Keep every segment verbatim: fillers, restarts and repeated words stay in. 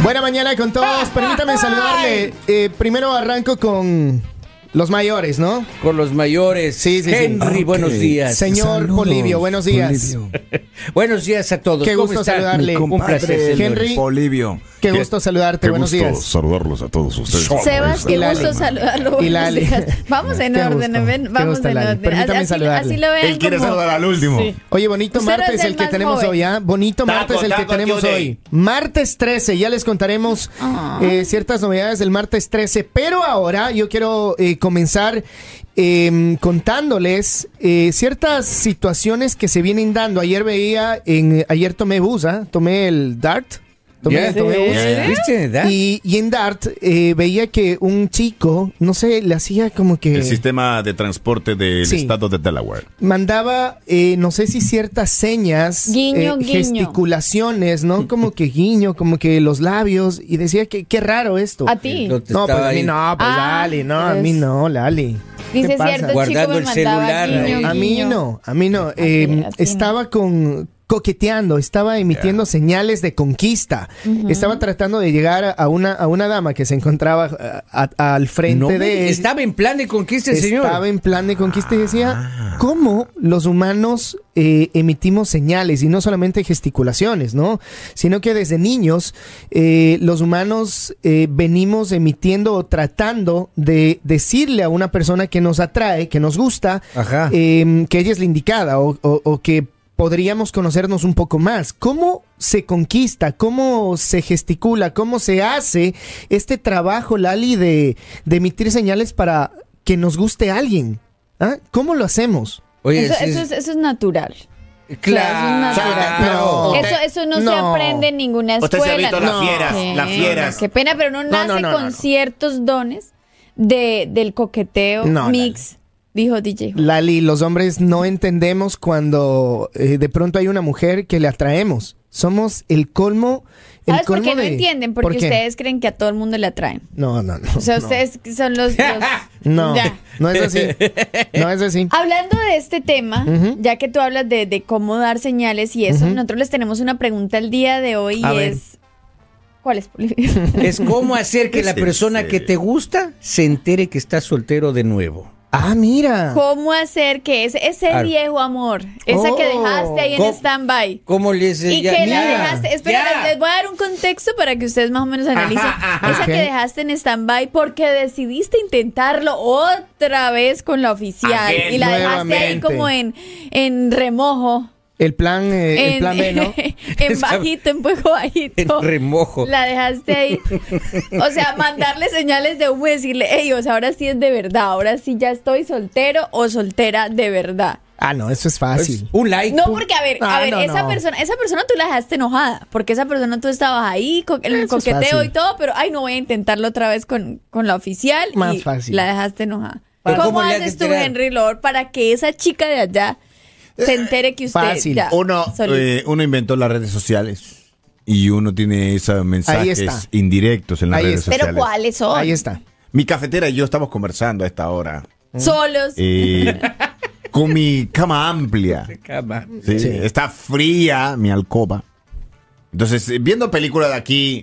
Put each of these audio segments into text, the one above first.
Buena mañana con todos. Permítame saludarle. Eh, primero arranco con los mayores, ¿no? Con los mayores. Sí, sí, sí. Henry, okay. Buenos días. Señor Saludos, Polibio, buenos días. Polibio. Buenos días a todos. Qué gusto saludarle. Un placer, señor. Henry Polibio. Qué gusto saludarte, Qué buenos gusto días. saludarlos a todos ustedes. Sebas, qué Lali. gusto saludarlo. Y Lali. Vamos en Qué orden, gusto. ven, Qué vamos gusto, en Lali. orden. Permítame Así, saludarle. así lo vean. Él quiere como... saludar al último. Sí. Oye, bonito Usted no martes es el el que más tenemos joven. hoy, ¿ah? Bonito Taco, martes el que taco, tenemos Tuesday. hoy. Martes trece, ya les contaremos Ah. eh, ciertas novedades del martes trece. Pero ahora yo quiero eh, comenzar eh, contándoles eh, ciertas situaciones que se vienen dando. Ayer veía, en, ayer tomé bus, ¿ah? Tomé el Dart. Tomé, Ya, tomé bus. ya, ya. ¿Viste, verdad? Y, y en Dart eh, veía que un chico, no sé, le hacía como que... El sistema de transporte del Sí. estado de Delaware. mandaba, eh, no sé si ciertas señas, Guiño, eh, guiño. gesticulaciones, ¿no? Como que guiño, como que los labios. Y decía que qué raro esto. A ti. No te No, pues estaba a mí ahí no, pues Ah, Lali, no, a pues. mí no, Lali. ¿Qué Dice pasa? cierto chico Guardando me el mandaba celular, guiño, eh. A mí guiño. no, a mí no. A ti, Eh, a ti estaba con coqueteando, estaba emitiendo señales de conquista. Estaba tratando de llegar a una, a una dama que se encontraba a- a- al frente No, de él. estaba en plan de conquista el señor. Estaba en plan de conquista y decía, ¿cómo los humanos eh, emitimos señales? Y no solamente gesticulaciones, ¿no? Sino que desde niños eh, los humanos eh, venimos emitiendo o tratando de decirle a una persona que nos atrae, que nos gusta, Ajá. eh, que ella es la indicada o, o- o que podríamos conocernos un poco más. ¿Cómo se conquista? ¿Cómo se gesticula? ¿Cómo se hace este trabajo, Lali, de, de emitir señales para que nos guste alguien? ¿Ah? ¿Cómo lo hacemos? Oye, Eso, sí, eso es, eso es natural. claro. Eso es natural. No. Eso, eso no, se No. aprende en ninguna Usted escuela. se ha visto No. las fieras, Sí. las fieras. Qué pena, pero uno No, nace no, no, con no, no. ciertos dones de, del coqueteo No, mix, dijo D J. Lali, los hombres no entendemos cuando eh, de pronto hay una mujer que le atraemos. Somos el colmo. El ¿Sabes por colmo qué no de- entienden? ¿Por Porque qué? ustedes creen que a todo el mundo le atraen. No, no, no. O sea, no. ustedes son los... los- No, Ya. no es así. No es así. Hablando de este tema, Ujú. ya que tú hablas de, de cómo dar señales y eso, Ujú. nosotros les tenemos una pregunta el día de hoy A y ver. es... ¿Cuál es, Polibio? Es cómo hacer que la Sí, persona sí. que te gusta se entere que estás soltero de nuevo. Ah, mira. ¿Cómo hacer que ese, ese Claro. viejo amor, esa Oh. que dejaste ahí en ¿Cómo? stand-by, ¿Cómo les y ya- que la mira, dejaste, espera, ya. les voy a dar un contexto para que ustedes más o menos analicen, esa Ok. que dejaste en stand-by porque decidiste intentarlo otra vez con la oficial Again. y la dejaste ahí Nuevamente. como en, en remojo, El plan, eh, el en, plan B, ¿no? en bajito, en fuego bajito. En remojo. La dejaste ahí. O sea, mandarle señales de humo y decirle, hey, o sea, ahora sí es de verdad, ahora sí ya estoy soltero o soltera de verdad. Ah, no, eso es Pues, fácil. un like. No, porque a ver, a Ah, ver, no, esa no. persona, esa persona tú la dejaste enojada, porque esa persona tú estabas ahí con el Eso es coqueteo fácil. y todo, pero ay, no voy a intentarlo otra vez con, con la oficial Más y fácil. la dejaste enojada. Pero ¿Cómo, ¿cómo le haces haces tú, tirar? Henry Lord, para que esa chica de allá se entere que usted Fácil. ya Uno, solito? eh, uno inventó las redes sociales y uno tiene esos mensajes está. indirectos en las Ahí redes está. Pero sociales. ¿cuáles son? Ahí está. Mi cafetera y yo estamos conversando a esta hora. Solos. eh, con mi cama amplia. Cama. ¿sí? Sí. Está fría mi alcoba. Entonces, eh, viendo películas de aquí,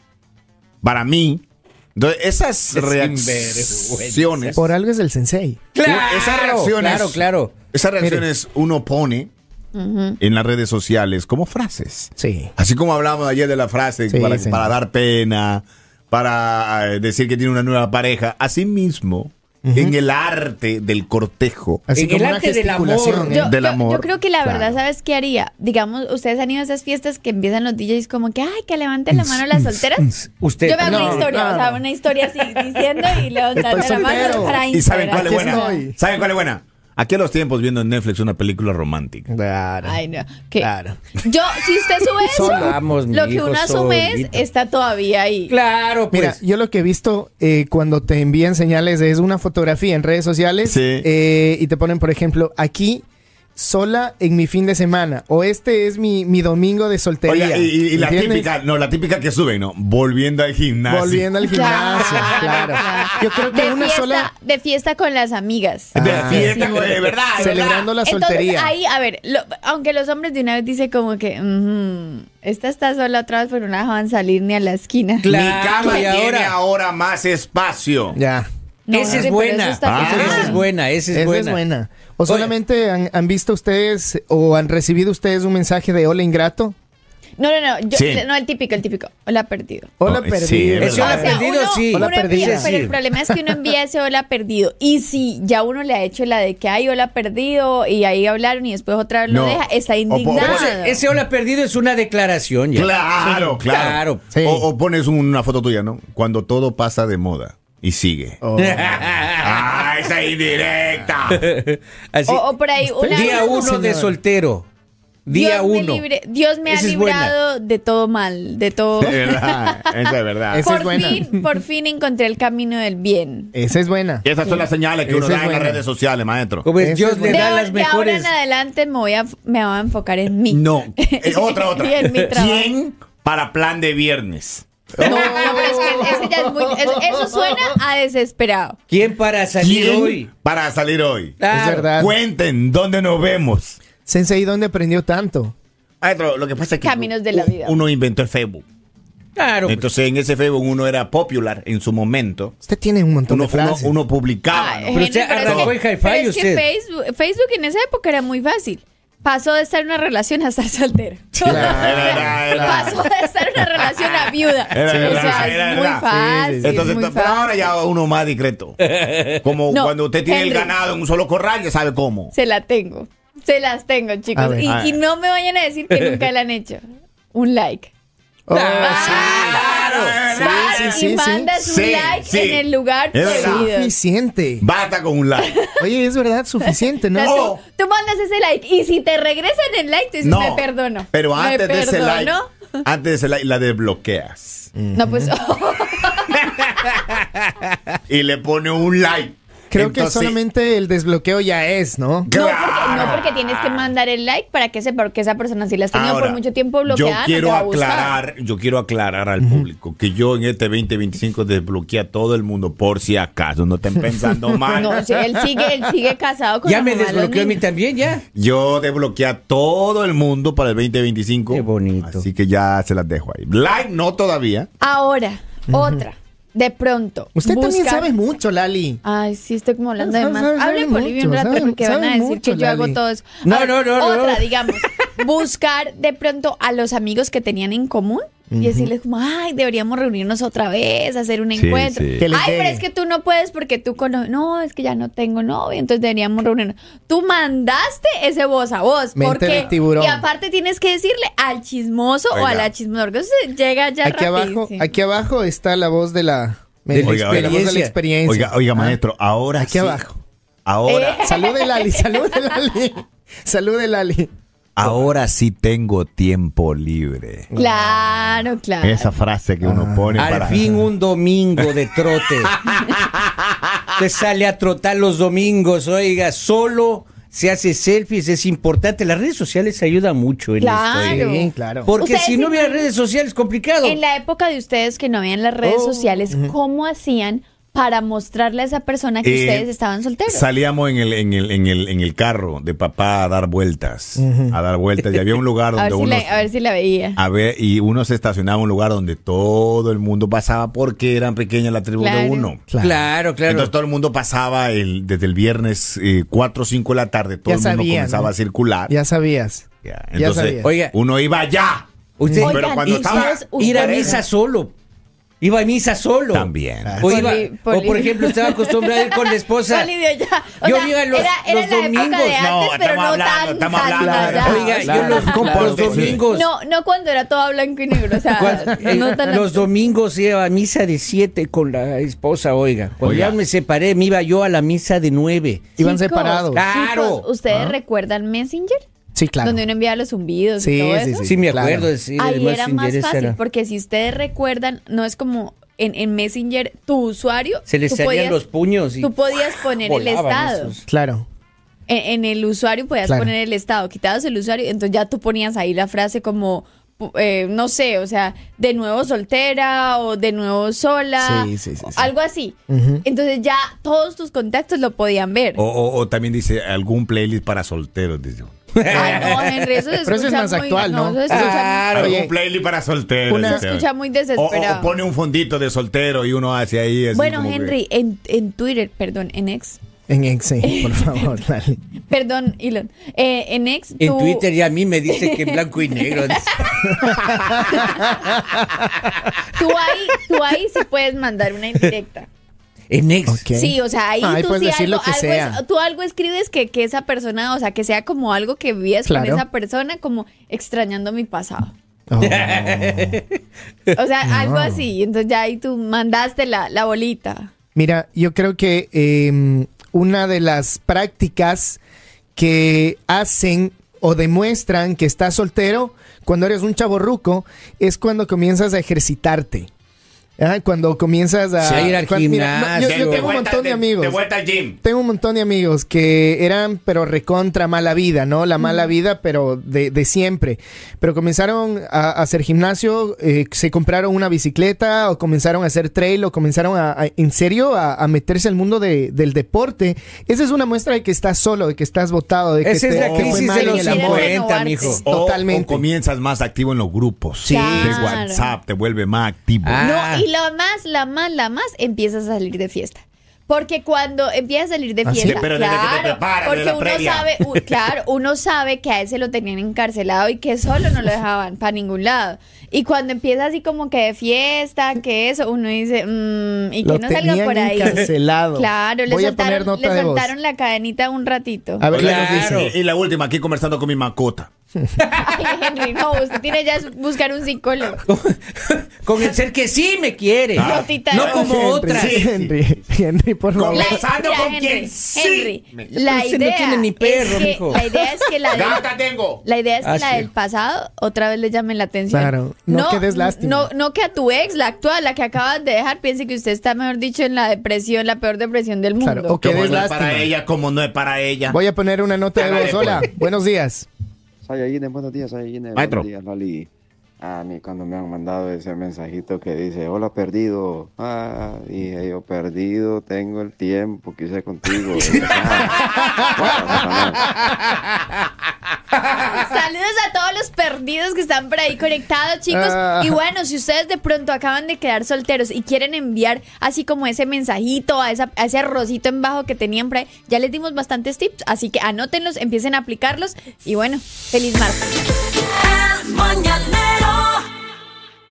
para mí, entonces, esas reacciones, Por algo es el sensei. Claro, esas reacciones, claro, claro. esas reacciones uno pone en las redes sociales como frases. Sí. Así como hablábamos ayer de la frase Sí, para, señor. para dar pena, para eh, decir que tiene una nueva pareja. Así mismo, en el arte del cortejo, Así En como el una arte del amor. gesticulación. ¿eh? Yo, del yo- amor. yo creo que la verdad, Claro. ¿sabes qué haría? Digamos, ustedes han ido a esas fiestas que empiezan los D Js como que, ay, que levanten la mano las solteras. Usted. Yo me hago No, una historia, no, o sea, no. una historia así diciendo y levantando Estoy la mano soltero. para ¿Y saben cuál es Instagram. buena? estoy. ¿Saben cuál es buena? Aquí a los tiempos viendo en Netflix una película romántica. Claro. Ay, no. ¿Qué? Claro. Yo, si usted sube eso, Solo. Vamos, mi lo que hijo, uno asume es, solito. está todavía ahí. Claro, pues. Mira, yo lo que he visto eh, cuando te envían señales es una fotografía en redes sociales Sí. eh, y te ponen, por ejemplo, aquí sola en mi fin de semana. O este es mi, mi domingo de soltería. Oiga, y, y- y la ¿entiendes? típica, no, la típica que suben, ¿no? Volviendo al gimnasio. Volviendo al gimnasio, claro. Yo creo que De una fiesta, sola... de fiesta con las amigas. De Ah, fiesta, sí, de verdad, de Celebrando la Entonces soltería. ahí, a ver, lo- aunque los hombres de una vez dicen como que "Ujú, esta está sola otra vez, pero no la dejaban salir ni a la esquina". Mi Claro, cama y tiene ahora- ahora más espacio. Ya. No, esa sí, es pero buena. eso está Ah, pesado. Esa es buena, esa es Esa buena. es buena. ¿O Oye. solamente han, han visto ustedes o han recibido ustedes un mensaje de hola ingrato? No, no, no, yo- Sí. no, el típico, el típico. Hola perdido. Hola Oh, perdido. sí, es Ese hola verdad. perdido, uno, sí. uno Hola perdido. envía, Sí, pero sí. el problema es que uno envía ese hola perdido. Y si ya uno le ha hecho la de que hay hola perdido y ahí hablaron y después otra vez lo No. deja, está O po- indignado. o Ese, ese hola perdido es una declaración ya. Claro, claro. Claro. Sí. O, o pones una foto tuya, ¿no? Cuando todo pasa de moda y sigue. Oh. ¡Ah, esa indirecta! Así, O, o por ahí una día no, uno de señor. soltero. Día Dios me, uno. libre- Dios me ha Esa es buena. librado de todo mal, de todo. Es verdad, esa es verdad. Esa es Por buena. fin, por fin encontré el camino del bien. Esa es buena. Y esas son las señales que uno Esa da es en las buena. redes sociales, maestro. Como es, Esa Dios es le buena. De, da ahora- las de ahora mejores. en adelante me voy a, me voy a enfocar en mí. No. Eh, otra, otra. Y en mi trabajo. ¿Quién para plan de viernes? No, no, pero es que ese ya es muy, es- eso suena a desesperado. ¿Quién para salir ¿Quién hoy? para salir hoy? Claro. Es verdad. Cuenten dónde nos vemos. Sensei, ¿dónde aprendió tanto? Maestro, lo que pasa es que Caminos de la vida. uno inventó el Facebook. Claro. Entonces en ese Facebook uno era popular en su momento. Usted tiene un montón Uno, de uno, frases. uno publicaba. Ay, ¿no? Pero usted Henry, es arrancó que- en Hi-Fi, pero es que usted. Facebook, Facebook en esa época era muy fácil. Pasó de estar en una relación a estar soltero. Era verdad, era. Pasó de estar en una relación a viuda. Era o verdad, sea, era es muy verdad. fácil. Sí, sí, sí. Entonces, muy pero ahora fácil. ya uno más discreto. Como No, cuando usted tiene Henry. el ganado en un solo corral, ya sabe cómo. Se la tengo. Se las tengo, A chicos. ver. Y, A y ver. no me vayan a decir que nunca la han hecho. Un like. Oh, Claro, sí, Claro, sí, sí, y sí. mandas un Sí, like sí. en el lugar Es verdad. debido. Suficiente. Basta con un like. Oye, es verdad, suficiente, O sea, ¿no? Oh. tú, tú mandas ese like y si te regresan el like, te dices, No. me perdono. Pero Me antes de ese like, perdono. antes de ese like, la desbloqueas. No, pues. Y le pone un like. Creo que Entonces, solamente el desbloqueo ya es, ¿no? No porque, Claro. no, porque tienes que mandar el like para que sepa, porque esa persona si la has tenido Ahora, por mucho tiempo bloqueada, yo quiero no te va a gustar. aclarar, yo quiero aclarar al público que yo en este veinte veinticinco desbloqueé a todo el mundo por si acaso no estén pensando mal. No, sí, él sigue, él sigue casado con Ya la me mamá de los desbloqueó a mí niños. también, ya. Yo desbloqueé a todo el mundo para el veinte veinticinco. Qué bonito. Así que ya se las dejo ahí. Like no todavía. Ahora, otra. De pronto. Usted también buscar- sabe mucho, Lali. Ay, sí, estoy como hablando Sabe- de más. sabe- sabe Hablen Bolivia un mucho, rato sabe- porque van sabe a decir mucho, que yo hago Lali. todo eso. No, A ver, no, no, no, Otra, no. digamos, buscar de pronto a los amigos que tenían en común y decirles como, ay, deberíamos reunirnos otra vez, hacer un Sí, encuentro. sí. Que les Ay, pero llegue. es que tú no puedes porque tú conoces. No, es que ya no tengo novio, entonces deberíamos reunirnos. Tú mandaste ese voz a voz. Mente porque, de tiburón. Y aparte tienes que decirle al chismoso o a Oiga. la chismosa. Porque eso llega ya Aquí abajo, rapidísimo. aquí abajo está la voz de la, De la Oiga, de la voz de la experiencia. experiencia. Oiga, oiga, Ah, maestro, ahora Aquí sí. abajo. Ahora, Salude, Lali, salude, Lali. Salude, Lali. ahora sí tengo tiempo libre. Claro, claro. Esa frase que uno pone Al para. fin un domingo de trote. Usted sale a trotar los domingos, oiga, solo se hace selfies, es importante. Las redes sociales ayudan mucho en Claro. esto. oiga. Sí, claro. Porque Ustedes si no hubiera siempre- redes sociales, complicado. En la época de ustedes que no habían las redes Oh, sociales, ¿cómo hacían para mostrarle a esa persona que Eh, ustedes estaban solteros? Salíamos en el, en el, en el, en el carro de papá a dar vueltas. A dar vueltas. Y había un lugar a, donde ver si uno. la, a ver si la veía. A ver, y uno se estacionaba en un lugar donde todo el mundo pasaba porque eran pequeñas la tribu de Claro. uno. Claro. Claro, claro. Entonces todo el mundo pasaba el, desde el viernes eh, cuatro o cinco de la tarde, todo Ya el mundo sabía, comenzaba ¿no? a circular. Ya sabías. Ya, ya Entonces, sabía. Oiga, uno iba allá. usted Oigan, pero cuando y estaba ustedes- ir a ustedes- misa solo. Iba a misa solo. También. O, iba- Poli- o, por poli- ejemplo, estaba acostumbrado a ir con la esposa. Bolivia ya. O Yo sea, iba los- era, era los la época domingos. de antes, No, pero estamos no hablando, tan, estamos tan hablando. allá. Oiga, Claro, yo los, claro los que sí. domingos. No, no cuando era todo blanco y negro, o sea, Cuando- eh, no tan los domingos iba a misa de siete con la esposa, oiga. Cuando Oiga. ya me separé, me iba yo a la misa de nueve. Iban Chicos, separados. Claro. chicos, ¿ustedes recuerdan Messenger? Sí, claro. Donde uno enviaba los zumbidos y Sí, todo sí, eso. sí. Sí, me claro. acuerdo. de sí, Ahí de era más Messenger, esa fácil, era. porque si ustedes recuerdan, no es como en, en Messenger, tu usuario. Se les tú salían podías- los puños y Tú podías poner el volaban estado. esos. Claro. en, en el usuario podías Claro. poner el estado, quitabas el usuario, entonces ya tú ponías ahí la frase como, eh, no sé, o sea, de nuevo soltera o de nuevo sola, Sí, sí, sí, o sí. algo así. Ujú. Entonces ya todos tus contactos lo podían ver. O, o- o también dice algún playlist para solteros, dice. Ay, no, Henry, eso se escucha Pero eso es más muy, actual, ¿no? eso se escucha, Claro. Algún Oye, playlist para solteros. una- se dice. escucha muy O, desesperado. o pone un fondito de soltero y uno hace ahí. así Bueno, como que- Henry, en, en Twitter, perdón, en X, En Exe, por favor, dale. perdón, Elon, eh, en X, En tú- Twitter ya a mí me dice que en blanco y negro. tú ahí, tú ahí sí puedes mandar una indirecta. En ex. Ok. Sí, o sea, ahí Ah, ahí tú puedes sí decir algo, lo que algo sea. es- tú algo escribes que, que esa persona, o sea, que sea como algo que vivías Claro. con esa persona, como extrañando mi pasado. Oh. O sea, algo así. Entonces ya ahí tú mandaste la, la bolita. Mira, yo creo que eh, una de las prácticas que hacen o demuestran que estás soltero cuando eres un chavorruco es cuando comienzas a ejercitarte. ¿Ah? Cuando comienzas a, Sí, ir al cuando- mira, no, yo- yo, gimnasio. tengo un montón de amigos. De vuelta al gym. Tengo un montón de amigos que eran, pero recontra mala vida, ¿no? La mala vida, pero de, de siempre. Pero comenzaron a, a hacer gimnasio, eh, se compraron una bicicleta, o comenzaron a hacer trail, o comenzaron a, a- en serio, a, a meterse al mundo de- del deporte. Esa es una muestra de que estás solo, de que estás botado, de que Esa es te- la te fue crisis mal de en los el Quieren amor. cincuenta, renovarte. mijo. O, Totalmente. o comienzas más activo en los grupos. Sí. De Claro. WhatsApp te vuelve más activo. Ah. No, y la más, la más, la más, empiezas a salir de fiesta. Porque cuando empiezas a salir de ¿Ah, sí? fiesta, Pero desde que te claro, preparas, porque desde la uno previa. sabe, u- claro, uno sabe que a ese lo tenían encarcelado y que solo no lo dejaban para ningún lado. Y cuando empieza así como que de fiesta, que eso, uno dice, mmm, y que Lo no salga tenían por ahí. encarcelado. Claro, le Voy a poner soltaron, nota le de voz. soltaron la cadenita un ratito. A ver, ¿qué Claro. nos dice? Y, y la última, aquí conversando con mi mascota. Ay, Henry, no, usted tiene ya que buscar un psicólogo. Con el ser que sí me quiere. No, Tita, no no. como Henry, otras. sí, Henry, Henry, por favor. La- Conversando mira, con Henry, quien sí. Henry, Me- la Pero usted no idea tiene ni perro, es que, mijo. la idea es que la de- Gata tengo. La idea es que Ah, la sí. del pasado otra vez le llame la atención. Claro, no quedes lástima. No, no que a tu ex, la actual, la que acabas de dejar, piense que usted está, mejor dicho, en la depresión, la peor depresión del mundo. Claro, ok. Como des no es lástima. para ella, como no es para ella. Voy a poner una nota de Hágale, voz. Hola, pues. buenos días. Sayayines, buenos días, Sayayines. Maestro. Buenos días, Lali. A mí cuando me han mandado ese mensajito que dice, hola, perdido. Ah, dije yo, perdido, tengo el tiempo que hice contigo. Saludos a todos los perdidos que están por ahí conectados, chicos. Ah. Y bueno, si ustedes de pronto acaban de quedar solteros y quieren enviar así como ese mensajito, a, esa, a ese arrocito en bajo que tenían por ahí, ya les dimos bastantes tips, así que anótenlos, empiecen a aplicarlos y bueno, feliz martes. El mañanero